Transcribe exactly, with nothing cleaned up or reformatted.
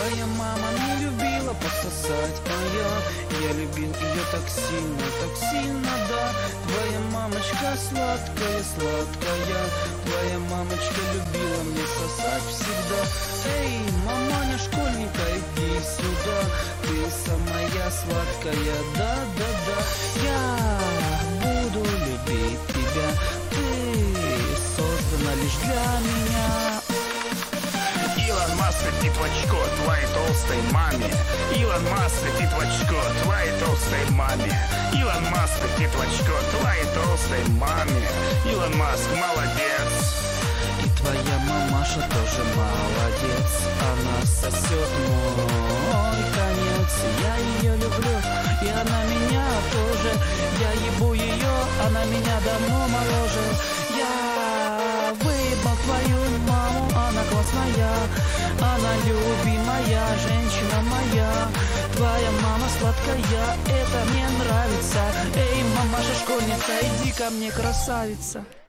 Твоя мама не любила пососать, а я, я любил ее так сильно, так сильно, да. Твоя мамочка сладкая, сладкая, твоя мамочка любила мне сосать всегда. Эй, маманя школьника, иди сюда, ты самая сладкая, да, да, да. Я буду любить тебя, ты создана лишь для меня. Илон Маск летит в очко твоей толстой маме. Илон Маск летит в очко твоей толстой маме. Илон Маск летит в очко твоей толстой маме. Илон Маск молодец. И твоя мамаша тоже молодец. Она сосет мой конец. Я ее люблю, и она меня тоже. Я ебу ее, она меня давно моложе. Я выебал твою маму, она классная, она любимая женщина моя. Твоя мама сладкая, это мне нравится. Эй, мамаша школьница, иди ко мне, красавица.